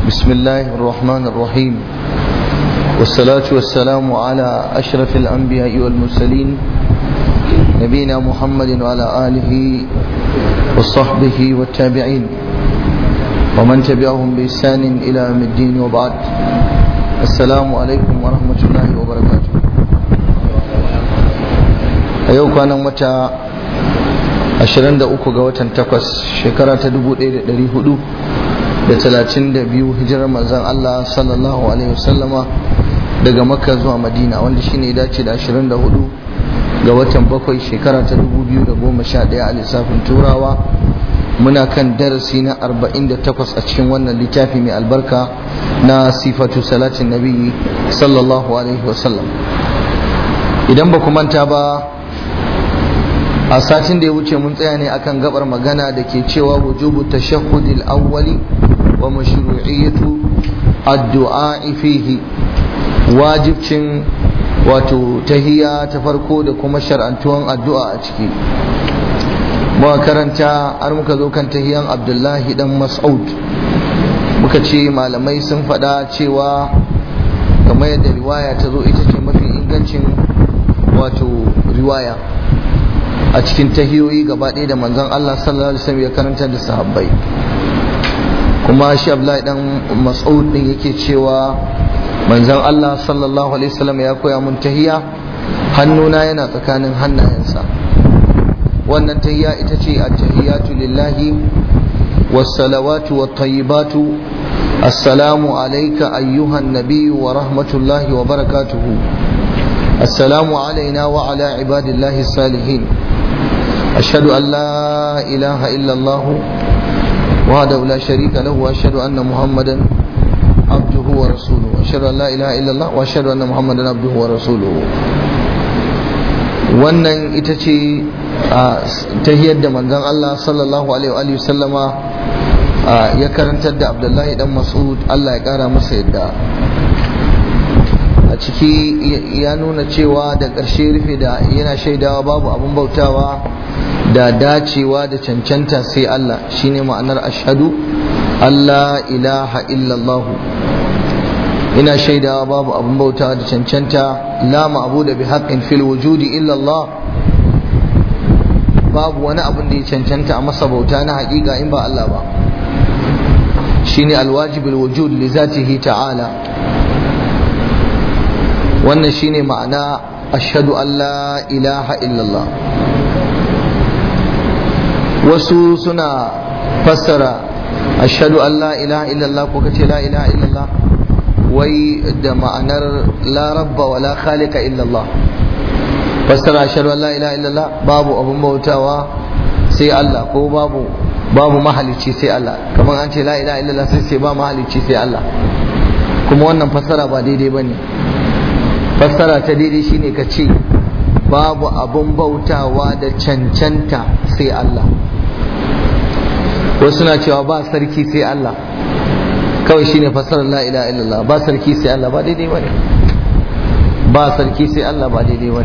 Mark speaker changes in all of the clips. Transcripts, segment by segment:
Speaker 1: بسم الله الرحمن الرحيم والصلاة والسلام على أشرف الأنبياء والمرسلين نبينا محمد وعلى آله وصحبه والتابعين ومن تبعهم بإحسان إلى يوم الدين وبعد. السلام عليكم ورحمة الله وبركاته. أيوك أنا متى 23 ga watan 8 shekara ta 1432 hijirar manzon Allah sallallahu alaihi wasallama daga Makka zuwa Madina, wanda shine ya dace da 24 ga watan 7 shekara ta 2011 a lissafin Turawa. Muna kan darasi na 48 a cikin wannan littafi mai albarka na sifatu salatin nabi sallallahu alaihi wasallam. Idan ba ku manta ba, a satin da ya wuce mun tsaya ne akan gabar magana da ke cewa wujubu tashahhudil awwali wa mashru'iyyatu addu'a fihi, wajibcin wato tahiyya ta farko da kuma shar'antuwan addu'a a ciki. Muka karanta har muka zo kan tahiyyan Abdullahi dan Mas'ud, muka ce malamai sun faɗa cewa kamar yadda riwaya ta zo ita ce mafi ingancin wato riwaya a cikin tahiyoyi gaba ɗaya da manzon Allah sallallahu alaihi wasallam ya karanta da sahabbai. Kuma shi Abdullahi dan Mas'ud din yake cewa manzon Allah sallallahu alaihi wasallam ya koya mun tahiyya, hannuna yana tsakanin hannayensa. Wannan tahiyya ita ce at-tahiyyatu lillahi was-salawatu wat-tayyibatu assalamu alayka ayyuhan nabiyyu wa rahmatullahi wa barakatuhu. Assalamu alayna wa ala ibadillahi salihin. أشهد أن لا إله إلا الله وحده لا شريك له وأشهد أن محمدا عبده ورسوله. أشهد أن لا إله إلا الله وأشهد أن محمدا عبده ورسوله. wannan ita ce tahiyyar da manzon Allah sallallahu alaihi wa sallama ya karantar da Abdullahi dan Mas'ud, Allah ya kara masa yadda. A ciki ya nuna cewa da ƙarshe rufe da yana shaidawa babu abin bautawa da dacewa da cancanta sai Allah, shine ma'anar ashhadu alla ilaha illallah. Ina shaidawa babu abin bautawa da cancanta, la ma'budu bi haqqin fil wujudi illallah. Babu wani abin da ya cancanta a masa bauta na haƙiƙa in ba Allah ba, shine alwajibul wujud li zatihi ta'ala. Wannan shine ma'ana ashhadu an la ilaha illallah. Wasu suna fassara ashhadu an la ilaha illallah ko kace la ilaha illallah wai da ma'anar la rabba wa la khaliqa illallah. Fassara ashhadu an la ilaha illallah babu abun bautawa sai Allah, ko babu mahalicci sai Allah. Kamar an ce la ilaha illallah sai ba mahalicci sai Allah, kuma wannan fassara ba daidai bane. Fassara ta daidai shine ka ce babu abun bautawa da cancanta sai Allah. Wasu na cewa ba sarki sai Allah, kawai shine fassarar la ilaha illallah. Ba sarki sai Allah ba daidai bane, ba sarki sai Allah ba daidai bane.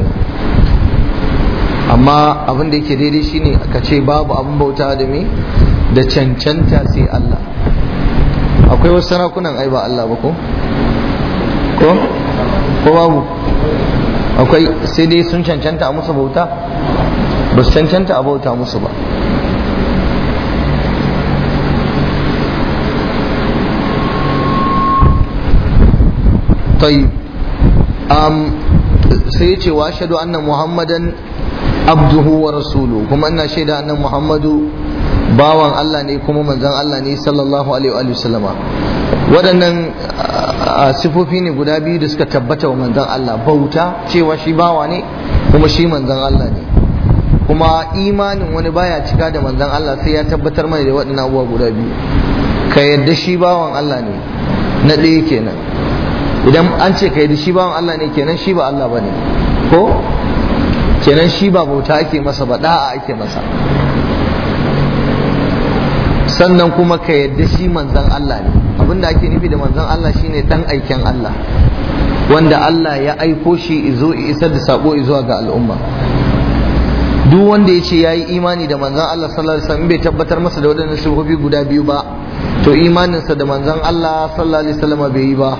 Speaker 1: Amma abin da yake daidai shine ka ce babu abun bautawa da me da cancanta sai Allah. Akwai wasu sarakunan ai ba Allah ba ko babu? Akwai, sai dai sun cancanta a musu bauta? Ba su cancanta a bauta musu ba. tayyib sai ce wa ashhadu anna muhammadan abduhu wa rasuluhu, kuma ina shaida annan muhammadu bawan Allah ne kuma manzon Allah ne sallallahu alaihi wa sallama. Waɗannan sifofi ne guda biyu da suka tabbata wa manzon Allah, bauta cewa shi bawa ne kuma shi manzon Allah ne. Kuma imanin wani baya cika da manzon Allah sai ya tabbatar mana da waɗannan abubuwa guda biyu. Ka yadda shi bawan Allah ne, na ɗaya kenan. Idan an ce ka yadda shi bawan Allah ne, kenan shi ba Allah bane, ko kenan shi ba bauta ake masa ba, da'a ake masa. Sannan kuma ka yadda shi manzon Allah ne. Abinda ake nufi da manzon Allah shine dan aiken Allah, wanda Allah ya aiko shi izo isar da sako zuwa ga al'umma. Duk wanda ya ce yayi imani da manzon Allah sallallahu alaihi wasallam bai tabbatar masa da wadannan sifofi guda biyu ba, to imaninsa da manzon Allah sallallahu alaihi wasallam bai yi ba.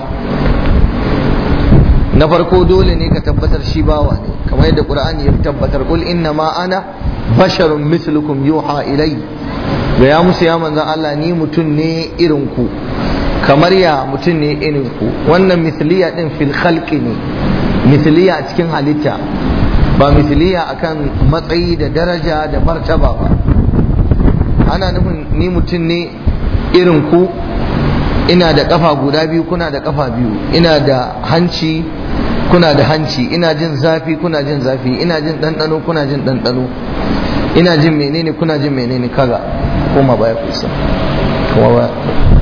Speaker 1: Na farko dole ne ka tabbatar shi bawa ne, kamar yadda Qur'ani ya tabbatar, qul inna ma ana basharun mislukum yuha ilai, ga ya musu ya manzon Allah ni mutum ne irin ku, kamar ya mutum ne irin ku. Wannan misliya din fil khalqi ne, misliya a cikin halitta, ba misliya akan matsayi da daraja da martaba ba. Ana nufin ni mutum ne irin ku, ina da kafa guda biyu, kuna da kafa biyu, ina da hanci, kuna da hanci, ina jin zafi, kuna jin zafi, ina jin ɗanɗano, kuna jin ɗanɗano, ina jin menene, kuna jin menene. Kaga koma baya kusa, koma baya.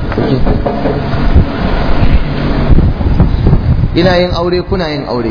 Speaker 1: Ina yin aure, kuna yin aure,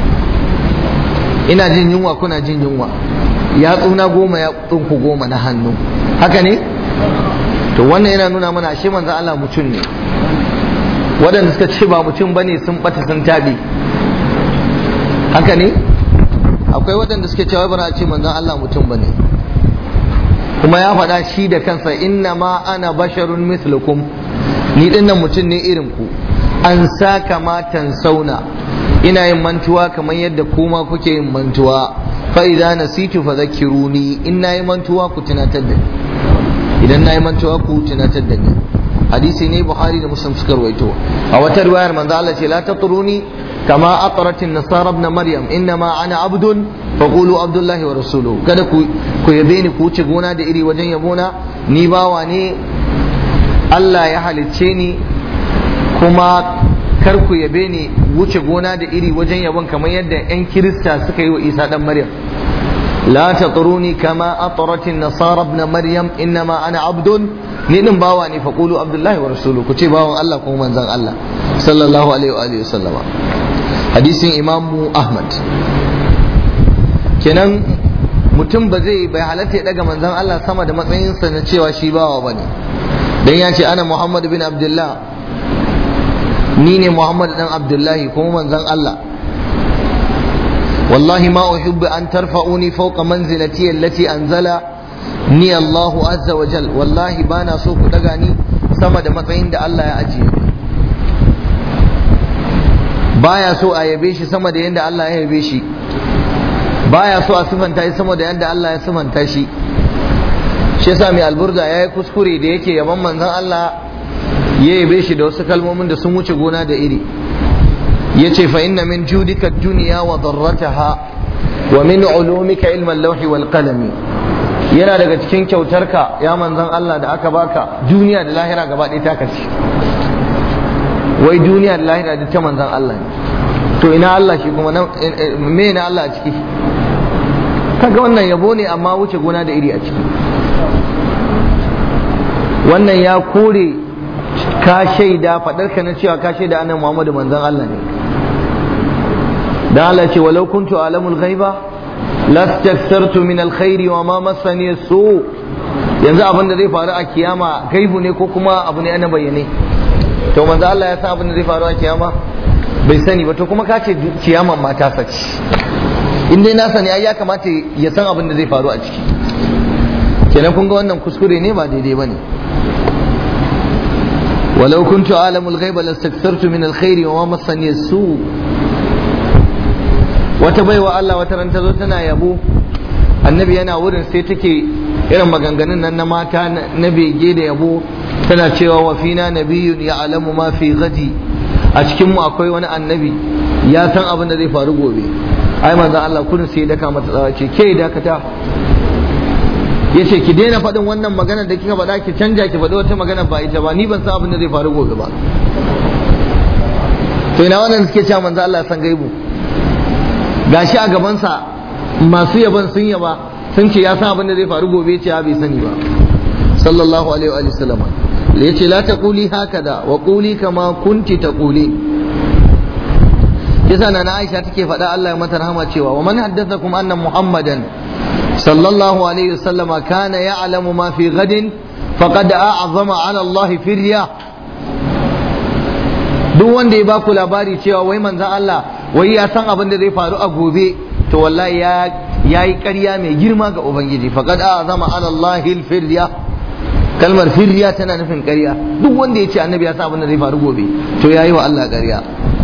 Speaker 1: ina jin yunwa, kuna jin yunwa, yatsuna goma, yatsunku goma na hannu, haka ne? To wannan yana nuna mana ashe manzon Allah mutum ne. Waɗanda suka ce ba mutum bane sun bata sun tabi, haka ne? Akwai waɗanda suke cewa bara a ce manzon Allah mutum bane, kuma ya faɗa shi da kansa, inna ma ana basharun mislukum, ni dinnan mutum ne irin ku, an sa kama tansauna, ina yin mantuwa kamar yadda kuma kuke yin mantuwa, fa idza nasitu fadhakkiruni, in nayi mantuwa ku tunatar da ni, idan nayi mantuwa ku tunatar da ni. Hadisi ne Buhari da Muslim suka rawaito. A wata riwayar manzo Allah ce la tatruni kama aqrat an-nasara ibn maryam, innama ana abdun faqulu abdullahi wa rasuluhu. Kada ku yabe ni ku wuce gona da iri wajen yabona, ni bawa ne, Allah ya halicce ni, kuma kar ku yabe ni wuce gona da iri wajen yabon kamar yadda 'yan Kirista suka yi wa Isa dan Maryam. La tatruni kama atrat an-nasara ibn maryam, innama ana abdun, ni din bawa ne, faqulu abdullahi wa rasuluhu, ku ce bawan Allah kuma manzon Allah sallallahu alaihi wa alihi wasallama. Hadisin Imam Ahmad. Kenan mutum bai halatta ya daga manzon Allah sama da matsayinsa na cewa shi bawa bane, dan ya ce ana Muhammad bin Abdullah, ni ne Muhammad dan Abdullahi kuma manzon Allah. wallahi ma uhibbu an tarfa'uni fawqa manzilati allati anzala ni Allahu azza wa jal, wallahi bana so ku daga ni sama da matsayin da Allah ya ajiye. Baya so a yabe shi sama da yanda Allah ya yabe shi, baya so a sifanta shi sama da yanda Allah ya sifanta shi. Shi yasa mai alburda yayi kuskure da yake yaban manzon Allah ya yabe shi da wasu kalmomin da sun wuce gona da iri. Yace fa inna min judika ad-dunya wa darrataha wa min ulumika ilma al-lawhi wal qalami. Yana daga cikin kyautarka ya manzon Allah da aka baka duniya da lahira gaba ɗaya ta kace. Wai duniya da lahira da ta manzon Allah ne. To ina Allah shi kuma me na Allah a ciki? Kaga wannan yabo ne amma wuce gona da iri a ciki. Wannan ya kore ka shaida faɗarka na cewa ka shaida annabi Muhammadu manzon Allah ne. Dan Allah ce walau kuntu alamul ghaiba lastakthartu min alkhairi wa ma massani su. Yanzu abin da zai faru a kiyama gaibu ne ko kuma abu ne ana bayyane? To manzo Allah ya san abin da zai faru a kiyama bai sani ba, to kuma ka ce kiyaman ma ta sace. In dai na sani ai ya kamata ya san abin da zai faru a ciki. Kenan kun ga wannan kuskure ne, ba daidai bane. walau kuntu alamul ghaiba lastakthartu min alkhairi wa ma massani su. Wata baiwa Allah wata ran ta zo tana yabo annabi yana wurin, sai take irin maganganun nan na mata na bege da yabo, tana cewa wa fina nabiyyun ya'lamu ma fi ghadi, a cikin mu akwai wani annabi ya san abin da zai faru gobe. Ai manzo Allah kullun sai daka mata tsawa ce ke dakata, yace ki daina faɗin wannan magana da kika faɗa, ki canja ki faɗi wata magana ba ita ba, ni ban san abin da zai faru gobe ba. To ina wannan suke cewa manzo Allah san gaibu, gashi a gabansa masu yaban sun yaba sun ce ya san abin da zai faru gobe, ce bai sani ba sallallahu alaihi wa sallam. Yace la taquli hakada wa quli kama kunti taquli. Yasa na Aisha take faɗa Allah ya mata rahama cewa wa man haddathakum anna Muhammadan sallallahu alaihi wa sallam kana ya'lamu ma fi ghadin faqad a'zama ala Allah firya. Duk wanda ya baku labari cewa wai manzon Allah wai ya san abin da zai faru a gobe, to wallahi ya yi ƙarya mai girma ga Ubangiji. Faqad a'zama ala Allah al-firya, kalmar firriya tana nufin ƙarya. Duk wanda ya ce annabi ya sa abin da zai faru gobe to ya yi wa Allah ƙarya.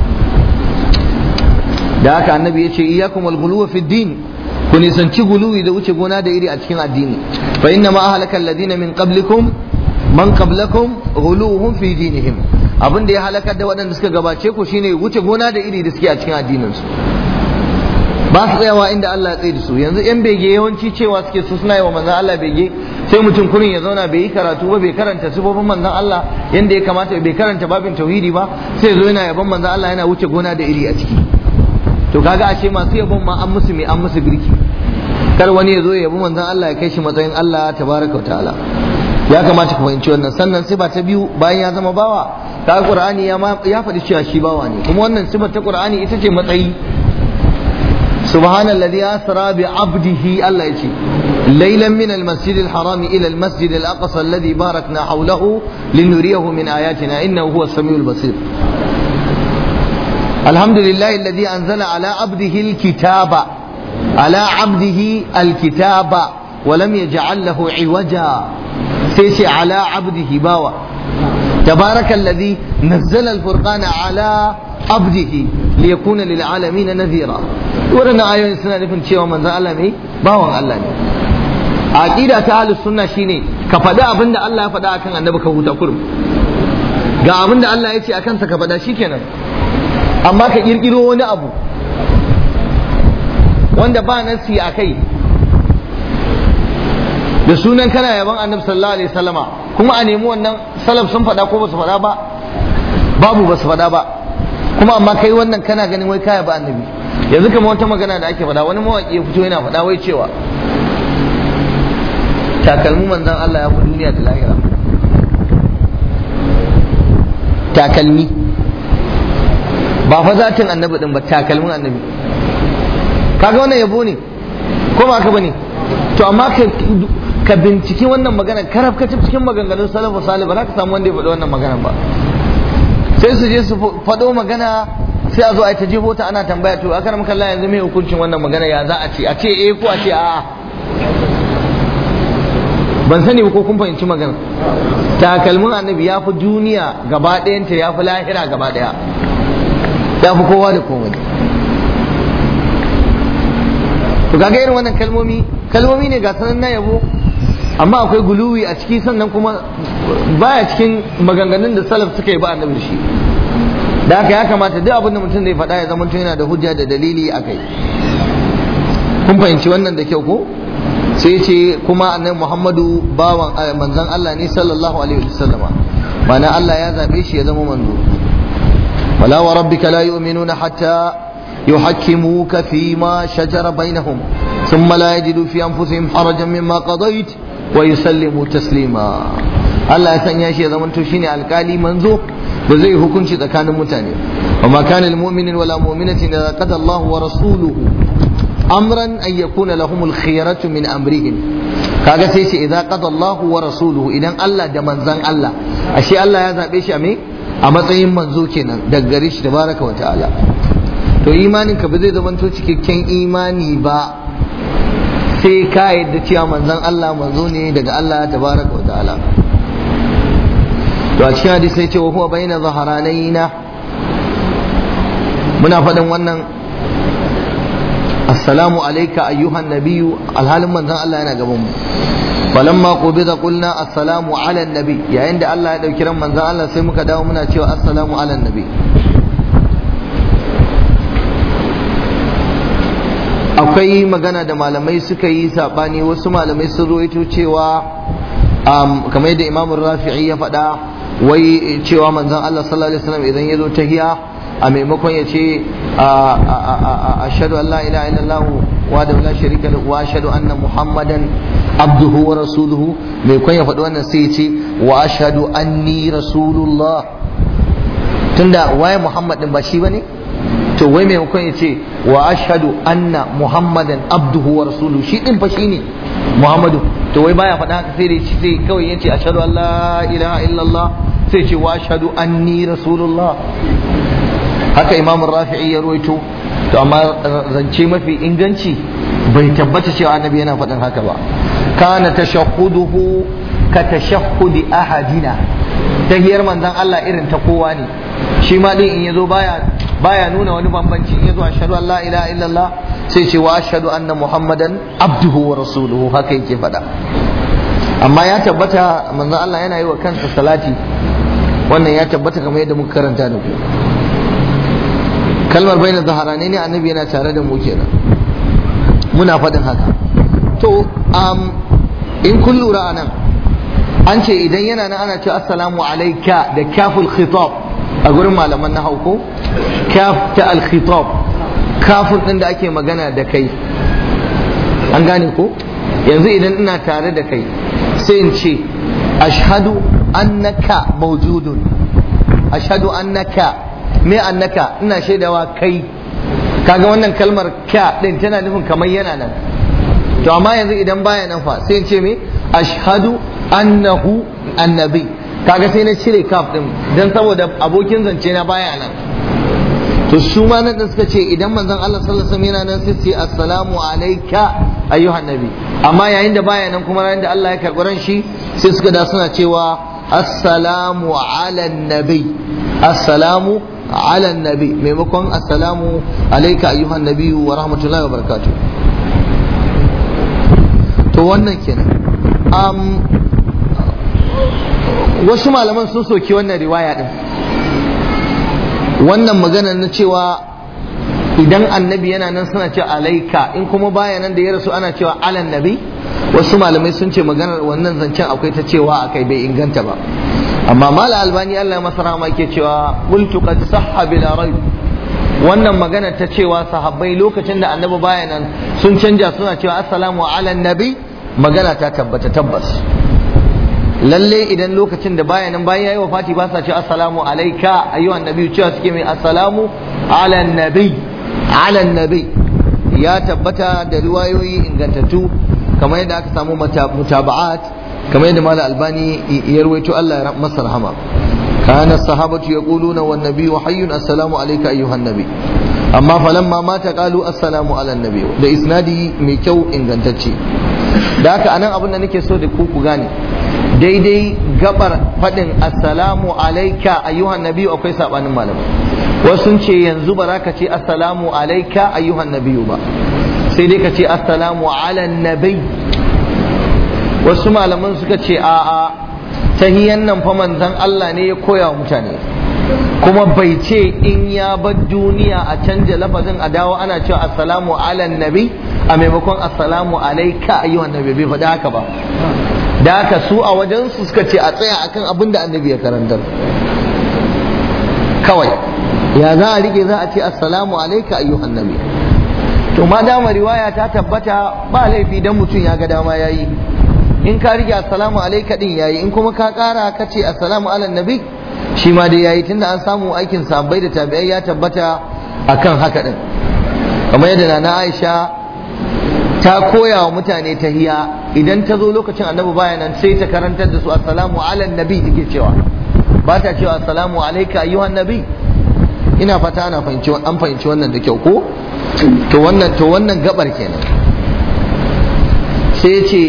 Speaker 1: Da haka annabi ya ce iyyakum wal ghuluwa fi din, ku nisanci guluwi da wuce gona da iri a cikin addini. Fa inna ma ahlaka alladhina min qablikum man qablakum ghuluhum fi dinihim, abin da ya halakar da waɗanda suka gabace ku shine wuce gona da iri da suke a cikin addinin su. Ba su tsayawa inda Allah ya tsaye da su. Yanzu yan bege yawanci cewa suke su suna yi wa manzon Allah bege, sai mutum kurin ya zauna bai yi karatu ba, bai karanta sifofin manzon Allah yanda ya kamata, bai karanta babin tauhidi ba, sai zo yana yaban manzon Allah yana wuce gona da iri a ciki. To kaga ashe masu yabon ma an musu birki. Kar wani ya zo ya yabi manzon Allah ya kai shi matsayin Allah tabaraka wa ta'ala. Ya kamata ku fahimci wannan. Sannan sifa ta biyu, bayan ya zama bawa, kaga Qur'ani ya faɗi cewa shi bawa ne, kuma wannan sifar ta Qur'ani ita ce matsayi. Subhanalladhi asra bi 'abdihi, Allah yace laylan min al-masjid al-haram ila al-masjid al-aqsa alladhi barakna hawlahu linuriyahu min ayatina innahu huwa as-sami'ul basir. Alhamdulillahi alladhi anzala ala 'abdihi al-kitaba wa lam yaj'al lahu 'iwaja, sai ce ala 'abdihi bawa. تبارك الذي نزل الفرقان على عبده ليكون للعالمين نذيرا. ورنا آيون سنة نفن شيء ومن ذا الله مي باوان الله ني. عقيدة أهل السنة شيني كفدا أبند الله فدا أكن النبي كهوتا كرم. ga abin da Allah ya ce a kansa ka faɗa shi kenan, amma ka ƙirƙiro wani abu wanda ba nasi a kai da sunan kana yaban annabi sallallahu alaihi wasallama, kuma a nemi wannan salaf sun faɗa ko ba su faɗa ba, babu ba su faɗa ba, kuma amma kai wannan kana ganin wai kaya ba annabi. Yanzu kamar wata magana da ake faɗa, wani mawaƙi ya fito yana faɗa wai cewa takalmi manzon Allah ya fi duniya da lahira. Takalmi ba fa zatin annabi din ba, takalmin annabi. Kaga wannan yabo ne ko ba ka bane? To amma ka binciki wannan magana karaf ka cikin maganganun salafu salih, ba za ka samu wanda ya faɗi wannan magana ba. Sai su je su faɗo magana, sai a zo a ta jefo ta ana tambaya, to akar maka Allah yanzu mai hukuncin wannan magana, ya za a ce ko a ce a'a. Ban sani ba ko kun fahimci magana. Takalmin annabi ya fi duniya gaba ɗayanta, ya fi lahira gaba ɗaya, ya fi kowa da komai. To kaga irin wannan kalmomi ne ga sanan na yabo, amma akwai guluwi a ciki, sannan kuma baya cikin maganganun da salaf suka yi ba annabi da shi. Da haka ya kamata duk abin da mutum zai faɗa ya zama yana da hujja da dalili a kai. Kun fahimci wannan da kyau ko? Sai ce kuma annabi Muhammadu bawan manzon Allah ne sallallahu alaihi wasallama, ma'ana Allah ya zabe shi ya zama manzo. wala wa rabbika la yu'minuna hatta yuhakkimuka fima shajara bainahum thumma la yajidu fi anfusihim harajan mimma qadayt wa yusallimu taslima. Allah ya sanya shi ya zama to shine alkali manzo da zai hukunci tsakanin mutane. wa ma kana lil mu'minin wala mu'minatin idza qada Allahu wa rasuluhu amran an yakuna lahumul khiyaratu min amrihim. Kaga sai ce idza qada Allahu wa rasuluhu, idan Allah da manzan Allah, ashe Allah ya zabe shi a matsayin manzo kenan daga gare shi tabaraka wa ta'ala. To imanin ka ba zai zama to cikakken imani ba sai ka yadda cewa manzan Allah manzo ne daga Allah tabaraka wa ta'ala. To a cikin hadisi sai ce wa huwa baina zaharanaina, muna faɗin wannan assalamu alayka ayyuhan nabiyyu, alhalin manzon Allah yana gaban mu. falamma qubida qulna assalamu ala nabi, yayin da Allah ya dauki ran manzon Allah sai muka dawo muna cewa assalamu ala nabi. Akwai magana da malamai suka yi sabani, wasu malamai sun rawaito cewa kamar yadda Imam Rafi'i ya faɗa, wai cewa manzon Allah sallallahu alaihi wasallam idan ya zo tahiya a maimakon ya ce ashhadu an la ilaha illallah wa la sharika lahu wa ashhadu anna muhammadan abduhu wa rasuluhu, maimakon ya faɗi wannan sai ya ce wa ashhadu anni rasulullah, tunda waye muhammad din ba shi bane, to wai maimakon ya ce wa ashhadu anna muhammadan abduhu wa rasuluhu, shi din fa shine muhammadu, to wai baya faɗa haka, sai sai kawai ya ce ashhadu an la ilaha illallah, sai ce wa ashhadu anni rasulullah. Haka Imam Rafi'i ya ruwaito, to amma zance mafi inganci bai tabbata cewa annabi yana faɗin haka ba. Kana tashahhuduhu ka tashahhudi ahadina tahiyar manzon Allah irin ta kowa ne shi ma din in yazo baya nuna wani bambanci in yazo ashhadu an la ilaha illallah sai ce wa ashhadu anna muhammadan abduhu wa rasuluhu haka yake faɗa. Amma ya tabbata manzon Allah yana yi wa kansa salati, wannan ya tabbata kamar yadda muka karanta da ku. Kalmar baina zaharane ne annabi yana tare da mu kenan muna faɗin haka. To in kun lura anan an ce idan yana nan ana ce assalamu alayka da kaful khitab a gurin malaman na hauko kaf ta al khitab kafin din da ake magana da kai an gane ko yanzu idan ina tare da kai sai in ce ashhadu annaka mawjudun ashhadu annaka me annaka ina shaidawa kai kaga wannan kalmar ka din tana nufin kamar yana nan. To amma yanzu idan baya nan fa sai in ce me ashhadu annahu annabi kaga sai na cire kaf din dan saboda abokin zance na baya nan. To su ma nan suka ce idan manzon Allah sallallahu alaihi wasallam yana nan sai ce assalamu alayka ayyuhan nabi, amma yayin da baya nan kuma yayin da Allah ya karɓi ran shi sai suka da suna cewa assalamu ala nabi assalamu ala nabi maimakon assalamu alayka ayyuhan nabi wa rahmatullahi wa barakatuh. To wannan kenan wasu malaman sun soki wannan riwaya din, wannan magana na cewa idan annabi yana nan suna ce alaika in kuma baya nan da ya rasu ana cewa alan nabi. Wasu malamai sun ce maganar wannan zancen akwai ta cewa akai bai inganta ba, amma mala albani Allah masa rahama ke cewa qultu qad sahha bila rayb, wannan magana ta cewa sahabbai lokacin da annabi baya nan sun canja suna cewa assalamu ala nabi, magana ta tabbata tabbas lalle idan lokacin da baya nan bayan yayi wafati ba sa ce assalamu alayka ayyuhan nabi, cewa suke mai assalamu ala nabi ya tabbata da riwayoyi ingantattu kamar yadda aka samu mutaba'at kamar yadda malam albani ya rawaito Allah ya masa rahama. kana sahabatu yaquluna wan nabiyyu hayyun assalamu alayka ayyuhan nabi, amma falamma mata qalu assalamu ala nabi da isnadi mai kyau ingantacce. Da haka anan abin da nake so da ku gane daidai gabar faɗin assalamu alayka ayyuhan nabi akwai sabanin malamai. Wasu sun ce yanzu ba za ka ce assalamu alayka ayyuhan nabi ba, sai dai ka ce assalamu ala nabi. Wasu malaman suka ce a'a tahiyan nan fa manzon Allah ne ya koya wa mutane, kuma bai ce in ya bar duniya a canja lafazin a dawo ana cewa assalamu ala nabi a maimakon assalamu alayka ayyuhan nabi, bai faɗi haka ba. Da haka su a wajen su suka ce a tsaya akan abin da annabi ya karantar kawai. Ya za a rike za a ce assalamu alayka ayyuhan nabi. To ma dama riwaya ta tabbata ba laifi dan mutum ya ga dama yayi, in ka rike assalamu alayka din yayi, in kuma ka kara ka ce assalamu ala nabi shi ma dai yayi, tunda an samu aikin sahabbai da tabi'ai ya tabbata akan haka din. Kamar yadda Nana Aisha ta koya wa mutane tahiya idan ta zo lokacin annabi baya nan sai ta karantar da su assalamu ala nabi take cewa, ba ta cewa assalamu alayka ayyuhan nabi. Ina fata an fahimci wannan da kyau ko? To wannan gabar kenan. Sai ya ce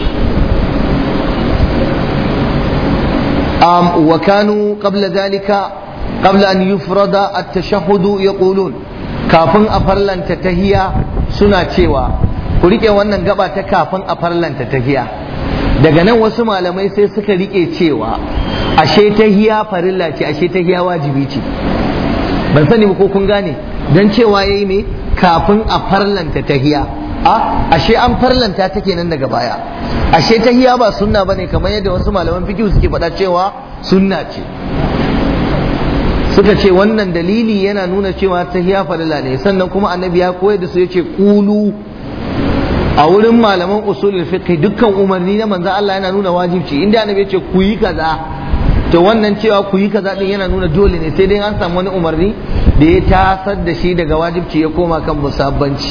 Speaker 1: وكانوا قبل ذلك قبل أن يفرض التشهد يقولون كافن أفرلن تتهيا سنة شوى kurike wannan gaba ta kafin a farlanta tahiya. Daga nan wasu malamai sai suka rike cewa ashe tahiya farilla ce, ashe tahiya wajibi ce. Ban sani ba ko kun gane, dan cewa yayi me kafin a farlanta tahiya, ashe an farlanta ta kenan daga baya, ashe tahiya ba sunna bane kamar yadda wasu malaman fiqh suke faɗa cewa sunna ce. Suka ce wannan dalili yana nuna cewa tahiya farilla ne, sannan kuma annabi ya koyar da su yace qulu. A wurin malaman usulul fiqh dukkan umarni na manzo Allah yana nuna wajibci, inda annabi yace ku yi kaza to wannan cewa ku yi kaza din yana nuna dole ne, sai dai an samu wani umarni da ya tasar da shi daga wajibci ya koma kan musabbanci.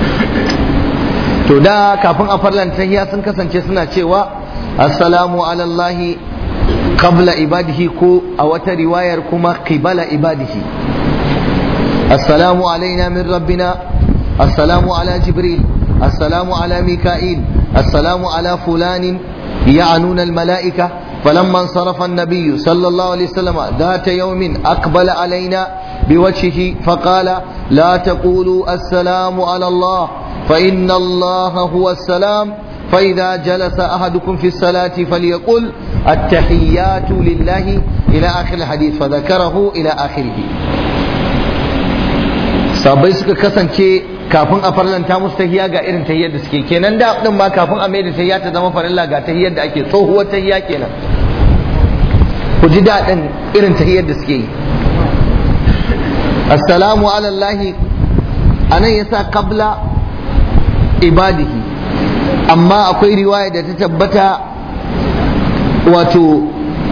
Speaker 1: To da kafin a farlanta tahiyya sun kasance suna cewa assalamu ala Allahi qabla ibadihi, ko a wata riwayar kuma qibala ibadihi. Assalamu alaina min rabbina, assalamu ala jibril, assalamu ala mika'il, assalamu ala fulanin يعنون الملائكة. فلما انصرف النبي صلى الله عليه وسلم ذات يوم أقبل علينا بوجهه فقال لا تقولوا السلام على الله فإن الله هو السلام فإذا جلس أحدكم في الصلاة فليقل التحيات لله إلى آخر الحديث فذكره إلى آخره. sabai suka kasance kafin a farlanta musu tahiyya ga irin tahiyyar da suke kenan da din ma kafin a mai da tahiyya ta zama farilla ga tahiyyar da ake tsohuwar tahiyya kenan. Ku ji daɗin irin tahiyyar da suke yi. Assalamu ala Allahi anan yasa qabla ibadihi, amma akwai riwaya da ta tabbata wato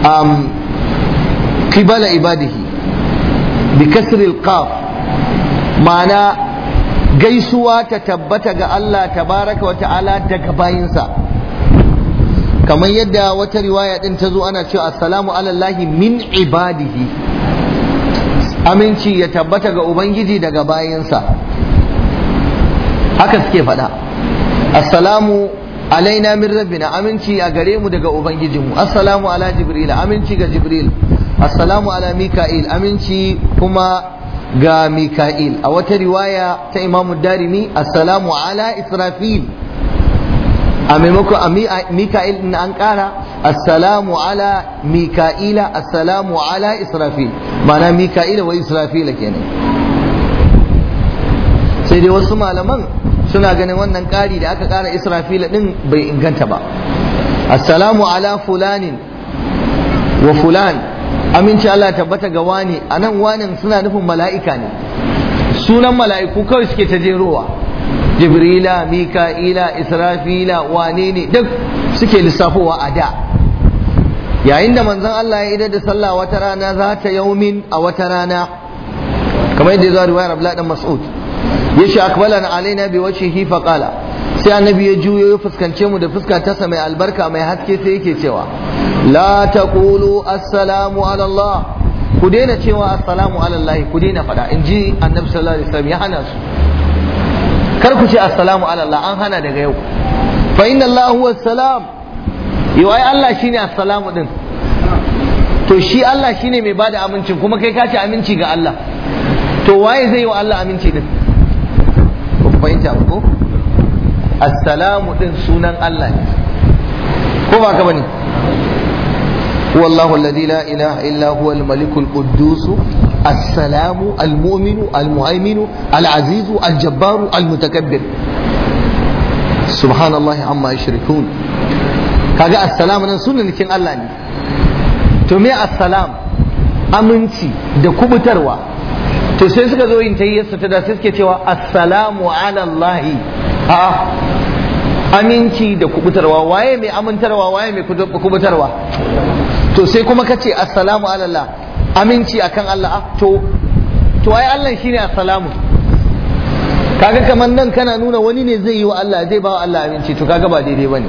Speaker 1: qibala ibadihi bi kasri al-qaf, ma'ana gaisuwa ta tabbata ga Allah tabaraka wa ta'ala daga bayinsa, kamar yadda wata riwaya din ta zo ana cewa assalamu ala Allahi min ibadihi, aminci ya tabbata ga ubangiji daga bayinsa, haka suke faɗa. Assalamu alaina min rabbina, aminci a gare mu daga ubangijinmu. Assalamu ala jibril, aminci ga jibril. Assalamu ala mika'il, aminci kuma ga mika'il. A wata riwaya ta imamu darimi assalamu ala israfil, a maimakon mika'il din an kara assalamu ala mika'ila assalamu ala israfil, ma'ana mika'ila wa israfila kenan. sai dai wasu malaman suna ganin wannan ƙari da aka ƙara israfila din bai inganta ba. Assalamu ala fulanin wa fulan, aminci Allah tabbata ga wani. Anan wanin suna nufin mala'ika ne, sunan mala'iku kawai suke ta jerowa, jibrila, mika'ila, israfila, wane ne duk suke lissafowa a da. Yayin da manzon Allah ya idar da sallah wata rana za ta yaumin a wata rana, kamar yadda ya zo riwayar Abdullah dan Mas'ud, yace akbalana alaina bi wajhihi fa qala, sai annabi ya juyo ya fuskance mu da fuska ta mai albarka mai haske, sai yake cewa la taqulu assalamu ala Allah, ku daina cewa assalamu ala Allah, ku daina fada, inji annabi sallallahu alaihi wasallam ya hana su, kar ku ce assalamu ala Allah, an hana daga yau. Fa inna Allah huwa salam, yau ai Allah shine assalamu din, to shi Allah shine mai bada amincin, kuma kai ka ce aminci ga Allah, to waye zai yi wa Allah aminci din? Ku fahimta ko? Assalamu din sunan Allah ne, ko ba ka bane? هو الله الذي لا إله إلا هو الملك القدوس السلام المؤمن المهيمن العزيز الجبار المتكبر سبحان الله عما يشركون. kaga assalamu nan sunan kin Allah ne. To me assalam? Aminci da kubutarwa. To sai suka zo yin tahiyyarsa ta da sai suke cewa assalamu ala Allah. A'a, aminci da kubutarwa, waye mai amintarwa, waye mai kubutarwa? To sai kuma kace assalamu ala Allah, aminci akan Allah. To ai Allah shine assalamu. Kaga kamar nan kana nuna wani ne zai yi wa Allah, zai ba wa Allah aminci, to kaga ba daidai bane.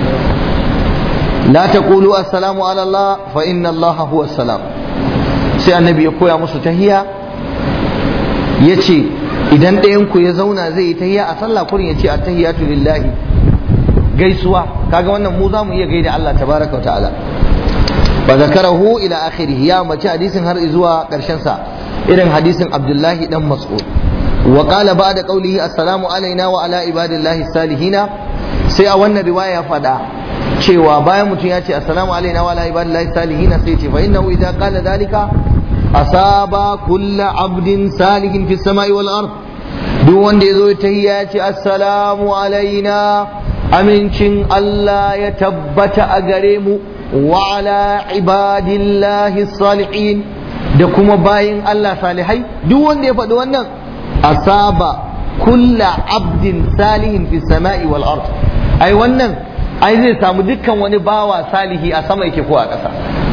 Speaker 1: La taqulu assalamu ala Allah fa inna Allah huwa salam. Sai annabi ya koya musu tahiyya, yace idan ɗayan ku ya zauna zai yi tahiyya a sallah kurin yace at-tahiyatu lillahi, gaisuwa. Kaga wannan mu za mu iya gaida Allah tabaraka wa ta'ala. Ba zakarahu ila akhirih, ya mace hadisin har zuwa karshen sa, irin hadisin Abdullahi dan Mas'ud. Wa qala ba'da qawlihi assalamu alaina wa ala ibadillahi salihina, sai a wannan riwaya fada cewa bayan mutum ya ce assalamu alaina wa ala ibadillahi salihina, sai ce fa innahu idza qala dhalika asaba kullu abdin salihin fis samai wal ard. Duk wanda yazo tahiyya ya ce assalamu alaina, amincin Allah ya tabbata a gare mu, wa ala ibadillahi salihin, da kuma bayin Allah salihai, duk wanda ya faɗi wannan asaba kulla abdin salihin fi sama'i wal ard, ai wannan ai zai samu dukkan wani bawa salihi a sama yake ko a ƙasa.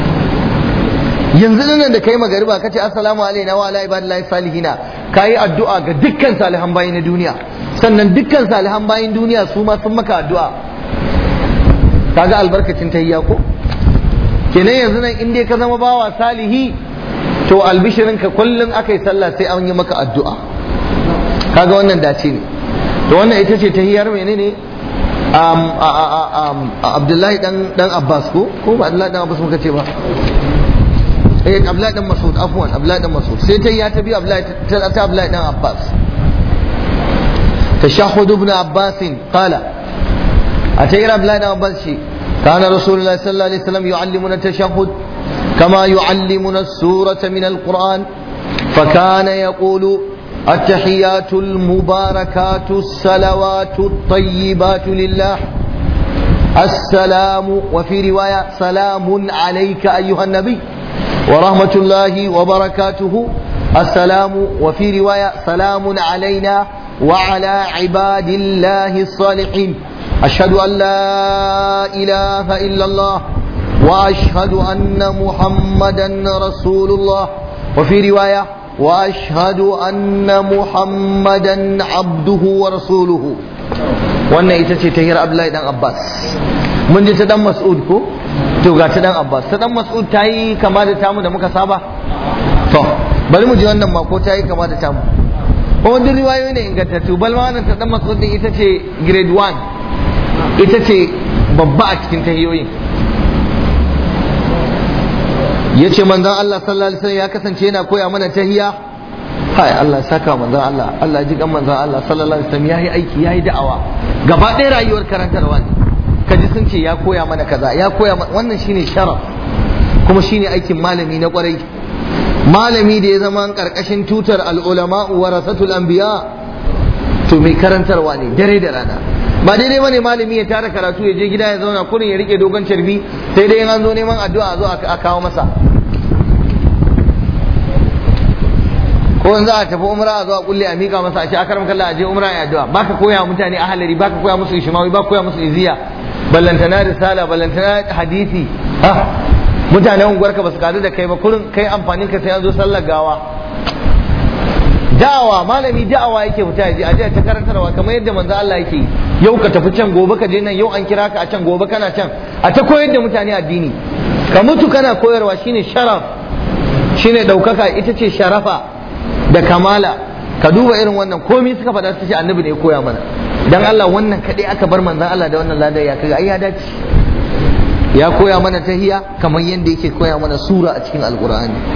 Speaker 1: Yanzu nan da kai magariba kace assalamu alaina wa ala ibadillahi salihina, kai addu'a ga dukkan salihan bayi na duniya, sannan dukkan salihan bayin duniya su ma sun maka addu'a. Kaga albarkacin tahiyya ko? Kenan yanzu nan in dai ka zama bawa salihi, to albishirin ka kullum akai sallah sai an yi maka addu'a. Kaga wannan dace ne. To wannan ita ce tahiyyar menene? Abdullahi dan Abbas ko ba Abdullahi dan Abbas muka ce ba Abdullahi dan Mas'ud, afwan, Abdullahi dan Mas'ud. Sai ta ya tabi Abdullahi dan Abbas. Tashahhud ibn Abbas qala atayra Abdullahi dan Abbas shi kana Rasulullah sallallahu alaihi wasallam yuallimuna tashahhud kama yuallimuna as-surata min al-Quran فكان يقول التحيات المباركات الصلوات الطيبات لله السلام وفي رواية سلام عليك أيها النبي ورحمة الله وبركاته السلام وفي رواية سلام علينا وعلى عباد الله الصالحين أشهد أن لا إله إلا الله وأشهد أن محمدا رسول الله وفي رواية وأشهد أن محمدا عبده ورسوله. wannan ita ce tahiyar Abdullahi dan Abbas. Mun ji ta dan Mas'ud ko to ga ta dan Abbas. Ta dan Mas'ud ta yi kama da tamu da muka saba to bari mu ji wannan ma ko ta yi kama da tamu ko wanda riwayoyi ne ingantattu bal ma wannan ta dan Mas'ud din ita ce grade 1 ita ce babba a cikin tahiyoyin. Yace manzon Allah sallallahu alaihi wasallam ya kasance yana koya mana tahiyya. Hai Allah saka manzon Allah, Allah ji kan manzon Allah sallallahu alaihi wasallam yayi aiki yayi da'awa gaba ɗaya rayuwar karantarwa ne. Kaji sun ce ya koya mana kaza ya koya wannan shine sharaf kuma shine aikin malami na kwarai. Malami da ya zama karkashin tutar al-ulama warasatul anbiya to mai karantarwa ne dare da rana. Ba daidai bane malami ya tara karatu ya je gida ya zauna kurin ya rike dogon carbi sai dai in an zo neman addu'a a zo a kawo masa ko in za a tafi umra a zo a kulle a mika masa a ce akaram kallah a je umra ya addu'a baka koya mutane ahlari baka koya musu ishmawi baka koya musu iziya ballantana risala ballantana hadisi mutanen unguwarka ba su kadu da kai ba kurin kai amfanin ka sai an zo sallar gawa. Da'awa malami da'awa yake fita yaje aje ta karantarwa kamar yadda manzo Allah yake yau ka tafi can gobe ka je nan yau an kira ka a can gobe kana can a ta koyar da mutane addini ka mutu kana koyarwa shine sharaf shine daukaka ita ce sharafa da kamala. Ka duba irin wannan komai suka faɗa su ce annabi ne ya koya mana dan Allah wannan kadai aka bar manzon Allah da wannan ladan ya kaga ai ya dace ya koya mana tahiyya kamar yadda yake koya mana sura a cikin alqur'ani.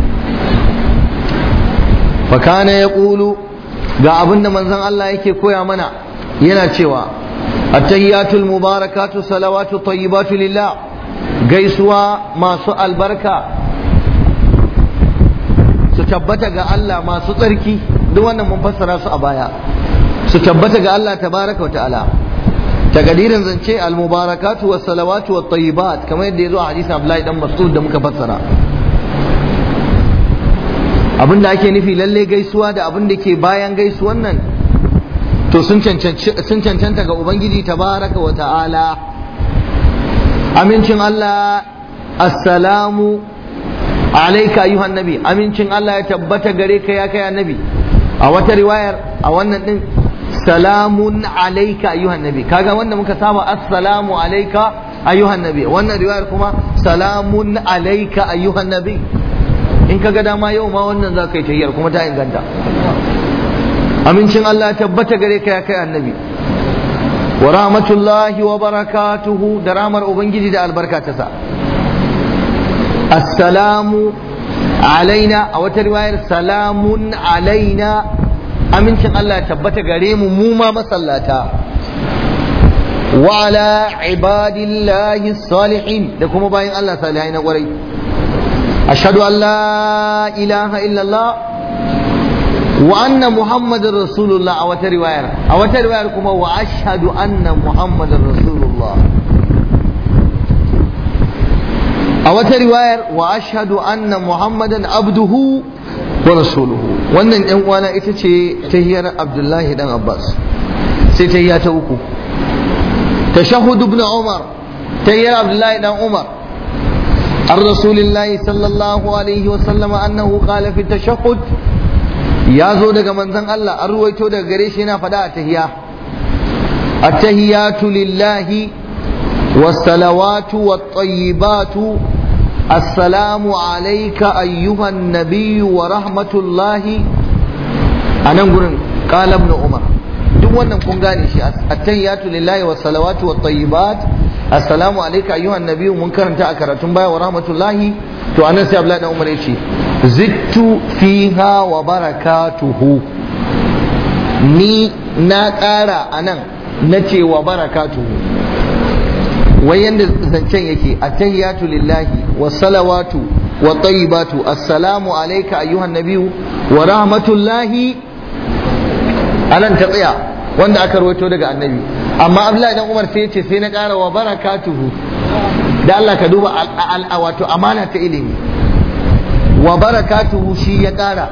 Speaker 1: fakana ya ƙulu ga abin da manzon Allah yake koya mana yana cewa at-tahiyyatul mubarakatu salawatu tayyibatu lillah gaisuwa masu albarka su tabbata ga Allah masu tsarki duk wannan mun fassara su a baya su tabbata ga Allah tabaraka wa ta'ala. Takadirin zance al-mubarakatu was salawatu wat tayyibat kamar yadda yazo a hadisin Abdullahi dan Mas'ud da muka fassara. Abin da ake nufi lalle gaisuwa da abin da ke bayan gaisuwan nan to sun cancanta ga Ubangiji tabaraka wa ta'ala. Amincin Allah assalamu alaika ayyuhan nabi amincin Allah ya tabbata gare ka ya kai annabi. A wata riwayar a wannan din salamun alaika ayyuhan nabi kaga wanda muka saba assalamu alaika ayyuhan nabi wannan riwayar kuma salamun alaika ayyuhan nabi. In ka ga dama yau ma wannan za ka yi tayyar kuma ta inganta. Amincin Allah tabbata gare ka ya kai annabi wa rahmatullahi wa barakatuhu da rahmar ubangiji da albarkatarsa. Assalamu alaina a wata riwayar salamun alaina amincin Allah tabbata gare mu mu ma masallata wa ala ibadillahi salihin da kuma bayan Allah salihai na kwarai. أشهد أن لا إله إلا الله وأن محمد رسول الله أو رواية كما وأشهد أن محمد رسول الله أو رواية وأشهد أن محمدا عبده ورسوله. wannan ɗan uwana ita ce tahiyar Abdullahi dan Abbas. Sai tahiya ta uku tashahhud ibn Umar tahiyar Abdullahi dan Umar عن رسول الله صلى الله عليه وسلم أنه قال في التشهد يا زودك من ذن الله أرويتو دك غريشنا فدا التهيات لله والصلوات والطيبات السلام عليك أيها النبي ورحمة الله أنا نقول قال ابن عمر duk wannan kun gane shi, at-tahiyyatu lillahi was salawatu wat tayyibat, assalamu alayka ayyuhan nabiyyu, mun karanta a karatun baya, wa rahmatullahi. To anan sai Abdullahi dan Umar yace zittu fiha wa barakatuhu, ni na ƙara anan nace wa barakatuhu. wai yanda zancen yake, at-tahiyyatu lillahi was salawatu wat tayyibatu, assalamu alayka ayyuhan nabiyyu wa rahmatullahi, anan ta tsaya wanda aka rawaito daga annabi. Amma Abdullahi dan Umar sai yace sai na ƙara wa barakatuhu. da Allah ka duba wato amana ta ilimi, wa barakatuhu shi ya ƙara.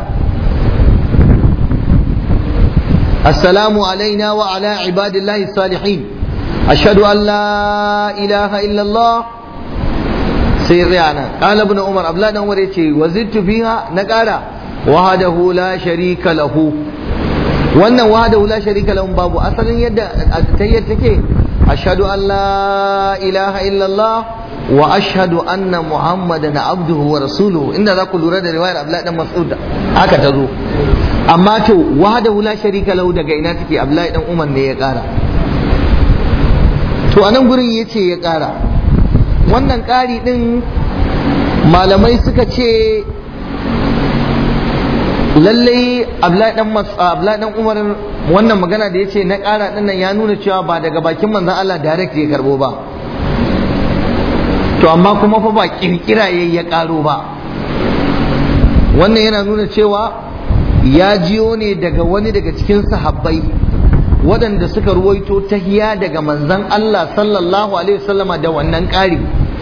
Speaker 1: assalamu alaina wa ala ibadillahi salihin, ashhadu an la ilaha illallah, sai ya tsaya nan. qala ibn Umar, Abdullahi dan Umar yace wa zidtu fiha, na ƙara wahdahu la sharika lahu. wannan wahdahu la sharika lahu babu asalin yadda tayyar take, ashhadu an la ilaha illallah wa ashhadu anna muhammadan abduhu wa rasuluhu. inda za ku lura da riwayar Abdullahi dan Mas'ud haka ta zo, amma to wahdahu la sharika lahu daga ina take? Abdullahi dan Umar ne ya kara. to anan gurin yace ya kara. wannan kari din malamai suka ce lallai Abdullahi dan Umar wannan magana da yace na ƙara din nan ya nuna cewa ba daga bakin manzon Allah direct ya karbo ba, to amma kuma fa ba kirkira yayi ya ƙaro ba. wannan yana nuna cewa ya jiyo ne daga wani daga cikin sahabbai waɗanda suka ruwaito tahiyya daga manzon Allah sallallahu alaihi wasallama da wannan ƙari.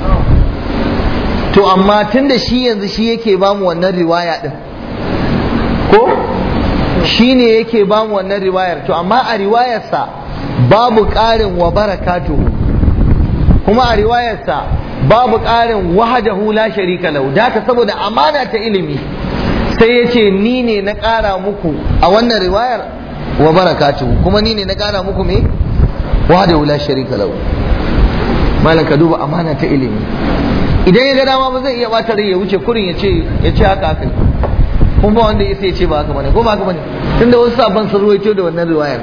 Speaker 1: to amma tunda shi yanzu shi yake bamu wannan riwaya din, ko shi ne yake ba mu wannan riwayar, to amma a riwayarsa babu ƙarin wa barakatuhu, kuma a riwayarsa babu ƙarin wahdahu la sharika lahu. da haka saboda amana ta ilimi sai ya ce ni ne na ƙara muku a wannan riwayar wa barakatuhu, kuma ni ne na ƙara muku me wahdahu la sharika lahu. malam ka duba amana ta ilimi, idan ya ga dama ba zai iya bata rai ya wuce kurin ya ce haka haka, kuma ba wanda ya ce ba haka bane, ko ba haka bane, tunda wasu sabon sun ruwaito da wannan riwayar.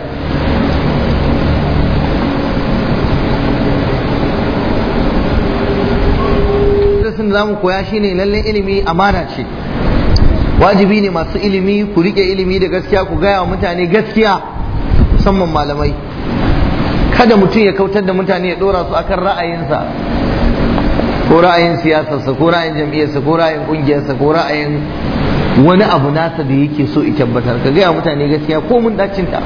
Speaker 1: darasin da zamu koya shine lallai ilimi amana ce, wajibi ne masu ilimi ku rike ilimi da gaskiya, ku gaya wa mutane gaskiya, musamman malamai. kada mutum ya kautar da mutane ya dora su akan ra'ayinsa, ko ra'ayin siyasarsa, ko ra'ayin jam'iyyarsa, ko ra'ayin kungiyarsa, ko ra'ayin wani abu nasa da yake so i tabbatar. ka gaya mutane gaskiya ko mun dacinta.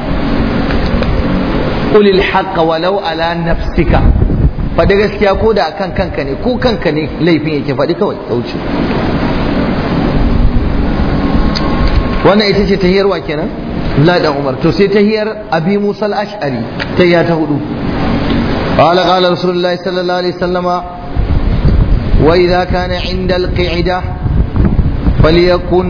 Speaker 1: qulil haqqa walau ala nafsika, faɗi gaskiya ko da akan kanka ne, ko kanka ne laifin yake, faɗi kawai ka wuce. wannan ita ce tahiyarwa kenan Abdullahi dan Umar. to sai tahiyar Abi Musa al-Ash'ari, tahiya ta hudu. qala qala Rasulullahi sallallahu alaihi wasallama wa idha kana 'inda al-qa'ida فليكن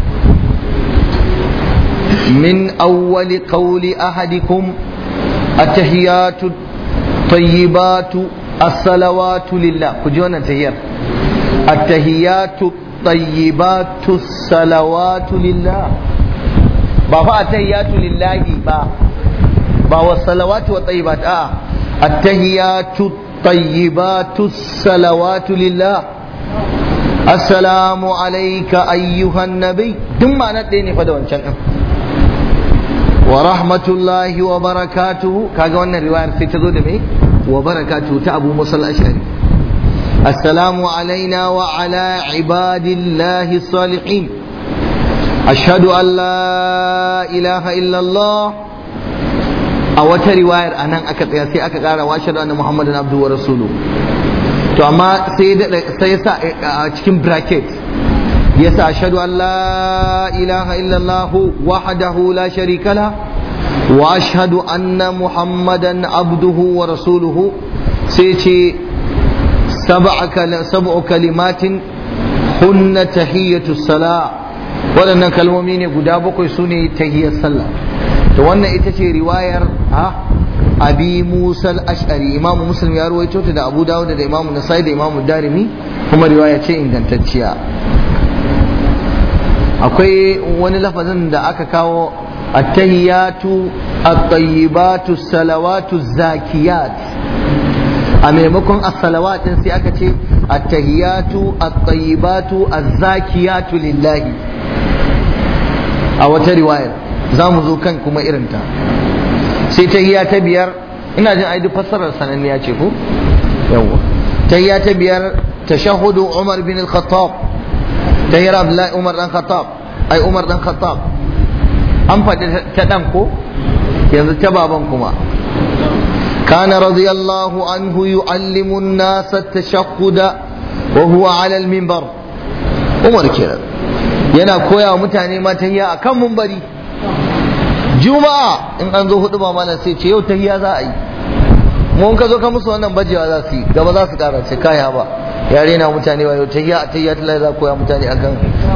Speaker 1: من أول قول أحدكم التحيات الطيبات الصلوات لله. كجونا تهير التحيات الطيبات الصلوات لله، بابا التحيات لله با والصلوات والطيبات التحيات الطيبات الصلوات لله. assalamu alayka ayyuhan nabi, duk ma'anar ɗaya ne fa da wancan ɗin. wa rahmatullahi wa barakatuhu, kaga wannan riwayar sai ta zo da me wa barakatuhu ta Abu Musa al-Ash'ari. assalamu alaina wa ala ibadillahi salihin, ashhadu an la ilaha illallah. a wata riwayar anan aka tsaya sai aka ƙara wa ashhadu anna muhammadan abduhu wa rasuluhu. to amma sai ya sa a cikin bracket ya sa ashhadu an la ilaha illallah wahdahu la sharika la wa ashhadu anna muhammadan abduhu wa rasuluhu, sai ce sab'u kalimatin hunna tahiyyatu salah. waɗannan kalmomi ne guda bakwai, su ne tahiyyar sallah. to wannan ita ce riwayar Abi Musa al-Ash'ari. Imam Muslim ya ruwaito ta da Abu Dawud da Imam Nasa'i da Imam Darimi, kuma riwaya ce ingantacciya. akwai wani lafazin da aka kawo at-tahiyyatu at-tayyibatu as-salawatu az-zakiyat, a maimakon as-salawat din sai aka ce at-tahiyyatu at-tayyibatu az-zakiyatu lillahi a wata riwayar. za mu zo kan kuma irinta. Sai tahiyya ta biyar, ina jin ai duk fassarar sananniya ce ko yawa. Tahiyya ta biyar tashahhudu Umar bin al-Khattab, tahiyyar Abdullahi Umar dan Khattab, ai Umar dan Khattab an faɗi ta dan ko, yanzu ta baban kuma. kana radiyallahu anhu yu'allimu an-nas at-tashahhuda wa huwa 'ala al-minbar. Umar kenan yana koya wa mutane ma tahiyya akan munbari. Juma'a in an zo hudu ba malam sai ce yau tahiyya za a yi. Mun ka zo ka musu wannan bajewa za su yi, gaba za su kara ce kaya ba yare na mutane ba yau tahiyya ta za koya mutane akan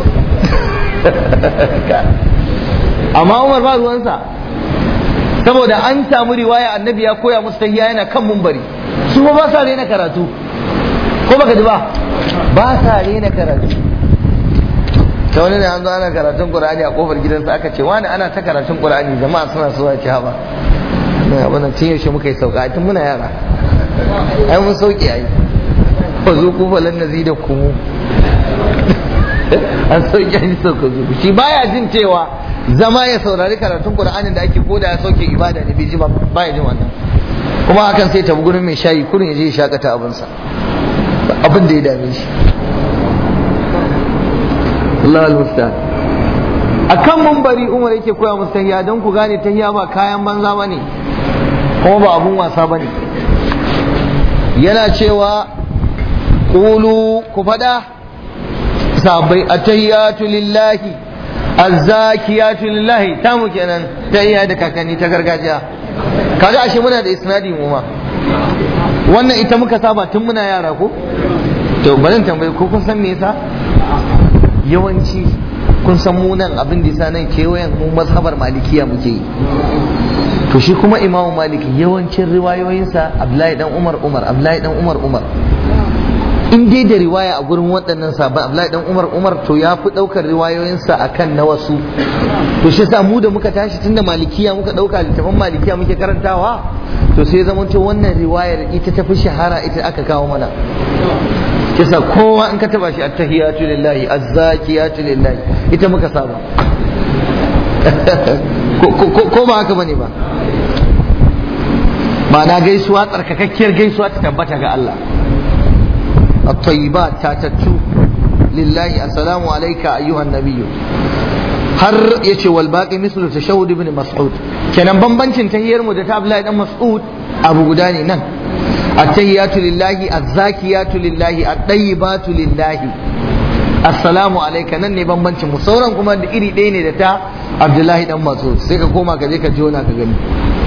Speaker 1: amma Umar ba ruwansa, saboda an samu riwaya annabi ya koya musu tahiyya yana kan munbari. Su ba sa rena karatu, ko baka ji ba sa rena karatu. Ta wani ne an zo ana karatun Qur'ani a kofar gidansa, aka ce wani ana ta karatun Qur'ani jama'a suna so ya ci haba. Wannan tun yaushe muka yi sauka tun muna yara, ai mun sauke ai ko zo ku falan nazi da ku an sauke an sauka zo shi baya jin cewa zama ya saurari karatun Qur'ani da ake koda ya sauke ibada ne bai ji ba, baya jin wannan. Kuma hakan sai ta gurin mai shayi kurin ya je ya shakata abinsa, abin da ya dame shi. Allah al-musta'an. Akan munbari Umar yake koya musu tahiyya don ku gane tahiyya ba kayan banza bane kuma ba abun wasa bane. Yana cewa qulu, ku fada sahabbai, at-tahiyyatu lillahi az-zakiyatu lillahi, tamu kenan tahiyya da kakanni ta gargajiya. Kaga ashe muna da isnadi mu ma, wannan ita muka saba tun muna yara ko. To bari tambaye ko kun san me yasa yawanci kun san mu nan abin da yasa nan kewayen mu mazhabar malikiya muke yi. To shi kuma Imam Maliki yawancin riwayoyinsa Abdullahi dan Umar Abdullahi dan Umar. In dai da riwaya a gurin waɗannan sahabbai Abdullahi dan Umar to ya fi ɗaukar riwayoyinsa akan na wasu. To shi yasa mu da muka tashi tunda malikiya muka ɗauka littafin malikiya muke karantawa, to sai zama to wannan riwayar ita ta fi shahara, ita aka kawo mana. Kisa kowa in ka taba shi at-tahiyatu lillahi az-zakiyatu lillahi, ita muka saba. ko ba haka bane ba, ma'ana gaisuwa tsarkakakkiyar gaisuwa ta tabbata ga Allah. at-tayyibat tatattu lillahi, assalamu alayka ayyuhan nabiyyu, har yace wal baqi mislu tashahhud ibn Mas'ud. Kenan bambancin tahiyyar mu da ta Abdullahi dan Mas'ud abu guda ne nan. التحيات لله الزاكيات لله الطيبات لله السلام عليك. nan ne bambancin mu, sauran kuma da iri ɗaya ne da ta Abdullahi dan Mas'ud. Sai ka koma ka je ka jona ka gani.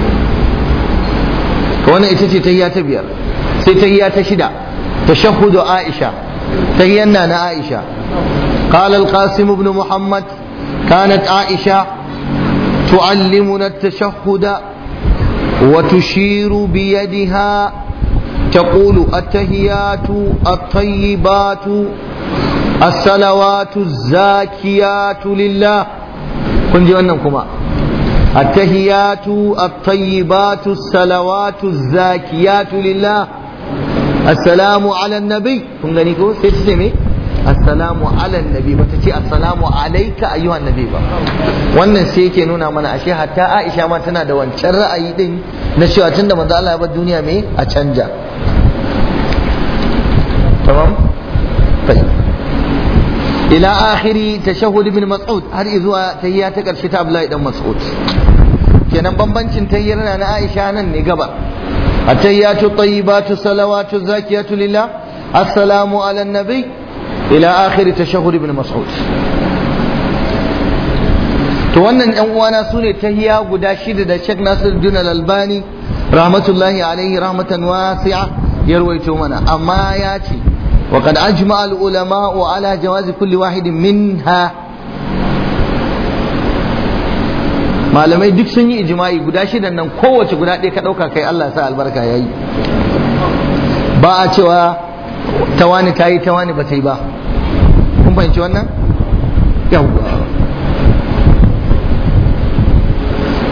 Speaker 1: Wannan ita ce tahiyya ta biyar. Sai tahiyya ta shida, tashahhudu Aisha, tahiyyan na Aisha. قال القاسم بن محمد كانت عائشة تعلمنا التشهد وتشير بيدها تقول التحيات الطيبات الصلوات الزاكيات لله. kun ji wannan kuma التحيات الطيبات الصلوات الزاكيات لله السلام على النبي. kun gani ko sai ce me assalamu ala nabi, bata ce assalamu alayka ayyuhan nabi ba. wannan sai yake nuna mana ashe hatta Aisha ma tana da wancan ra'ayi din na cewa tunda manzo Allah ya bar duniya me a canja. tamam tayi ila akhiri tashahhud ibn Mas'ud, har zuwa tahiyya ta karshe ta Abdullahi dan Mas'ud. kenan bambancin tahiyyar na Aisha nan ne gaba, at-tahiyyatu tayyibatu salawatu zakiyatu lillah assalamu ala nabi ila akhiri tashahhud ibn Mas'ud. to wannan yan uwana sune tahiyya guda shida da Sheikh Nasiruddin Al-Albani rahmatullahi alaihi rahmatan wasi'a ya rawaito mana, amma ya ce wa qad ajma'a al-ulama'u ala jawazi kulli wahidin minha. malamai duk sun yi ijma'i guda shidan nan kowace guda ɗaya ka ɗauka kai Allah sa albarka yayi. ba a cewa tawani ta yi tawani ba ta yi ba. kun fahimci wannan? yawwa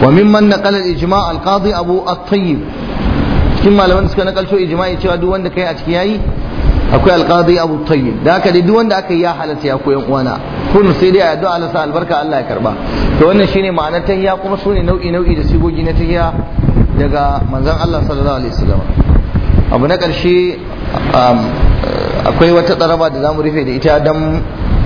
Speaker 1: wa mimman naqala al-ijma' al-qadi Abu at-Tayyib, cikin malaman suka nakalto ijma'i cewa duk wanda kai a ciki yayi akwai al-qadi Abu at-Tayyib. Da haka dai duk wanda aka yi ya halatta ya koyan uwana, kun sai dai addu'a Allah sa albarka Allah ya karba. To wannan shine ma'anar tahiyya, kuma sune nau'i da sigogi na tahiyya daga manzon Allah sallallahu alaihi wasallam. Abu na karshe akwai wata tsaraba da zamu rufe da ita dan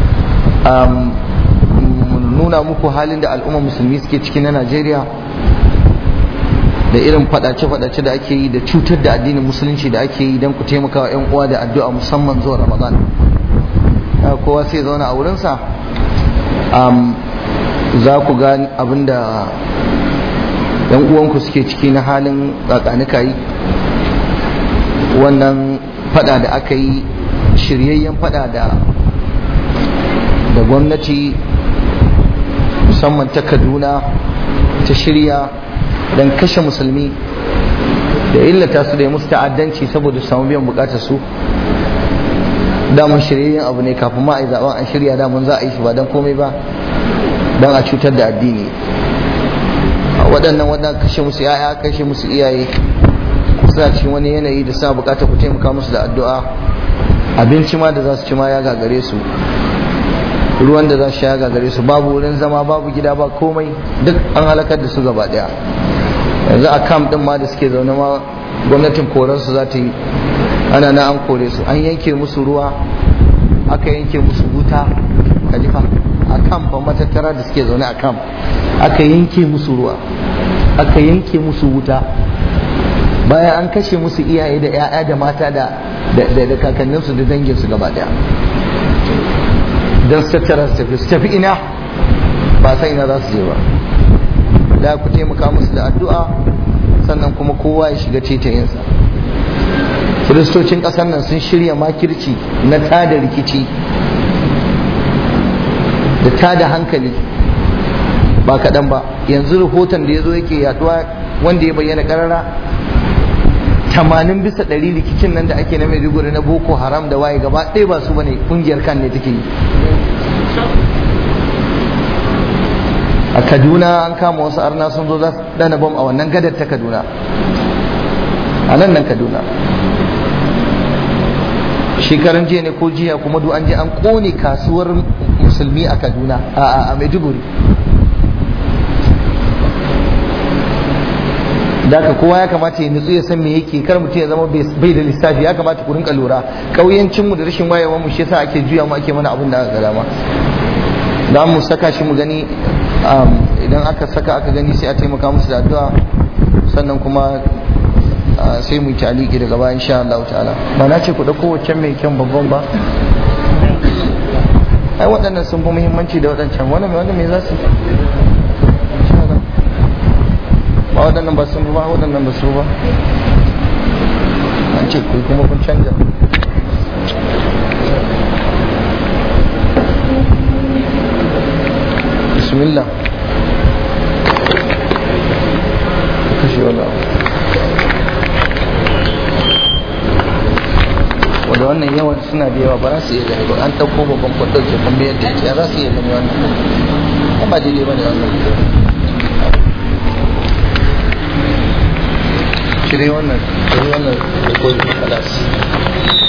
Speaker 1: nuna muku halin da al'ummar musulmi suke ciki na Najeriya, da irin fadace-fadace da ake yi da cutar da addinin musulunci da ake yi, don ku taimaka wa 'yan uwa da addu'a musamman zuwa Ramadan. Kowa sai zauna a wurinsa, za ku ga abin da 'yan uwanku suke ciki na halin tsakanika yi. Wannan fada da aka yi, shiryayyen fada da gwamnati musamman ta Kaduna ta shirya don kashe musulmi da illata su da ya musu ta'addanci saboda samu biyan bukatar su. Damun shiryayyen abu ne, kafin ma a yi zaben an shirya damun za a yi shi ba don komai ba, don a cutar da addini. Waɗannan kashe musu yaya, kashe musu iyaye, suna cikin wani yanayi da suna bukatar ku taimaka musu da addu'a. Abinci ma da za su ci ma ya gagare su, ruwan da za su sha gagare su, babu wurin zama, babu gida, ba komai, duk an halakar da su gaba daya. Yanzu a kam din ma da suke zaune ma gwamnatin koransu za ta yi, ana na an kore su, an yanke musu ruwa, aka yanke musu wuta, ka ji fa a kam ba matattara da suke zaune a kam, aka yanke musu ruwa, aka yanke musu wuta, bayan an kashe musu iyaye da 'ya'ya da mata da kakanninsu da danginsu gaba daya. don su tattara su tafi ina, ba sai ina za su je ba. Da ku taimaka musu da addu'a, sannan kuma kowa ya shiga tetayensa. Kiristocin ƙasar nan sun shirya makirci na tada rikici da tada hankali ba kaɗan ba. Yanzu rahoton da ya zo yake yaduwa wanda ya bayyana ƙarara, 80% rikicin nan da ake na Maiduguri na Boko Haram da waye gaba ɗaya ba su bane, kungiyar kan ne take yi. A Kaduna an kama wasu arna sun zo za su dana bom a wannan gadar ta Kaduna, a nan Kaduna. Shekaran jiya ne ko jiya kuma duk an je an kone kasuwar musulmi a Kaduna, a Maiduguri. Daka kowa ya kamata ya nutsu ya san me yake, kar mutum ya zama bai da lissafi. Ya kamata ku rinka lura, kauyancin mu da rashin wayewar mu shi yasa ake juya mu, ake mana abin da aka ga dama. Da mu saka shi mu gani, idan aka saka aka gani sai a taimaka musu da addu'a, sannan kuma sai mu yi taliki daga baya insha Allah ta'ala. Ba na ce ku dauko wacce mai kyan babban ba, ai waɗannan sun fi muhimmanci da waɗancan. Wannan me za su ba, waɗannan ba sun ba, waɗannan ba su ba. An ce ku kuma kun canja. Bismillah. Kashe wala. Wanda wannan yawan suna da yawa ba za su iya gani ba. An ɗauko babban kwadon ke kuma yadda ya za su iya gani wannan. Ba daidai ba ne wannan. Cire wannan da kodi kalas.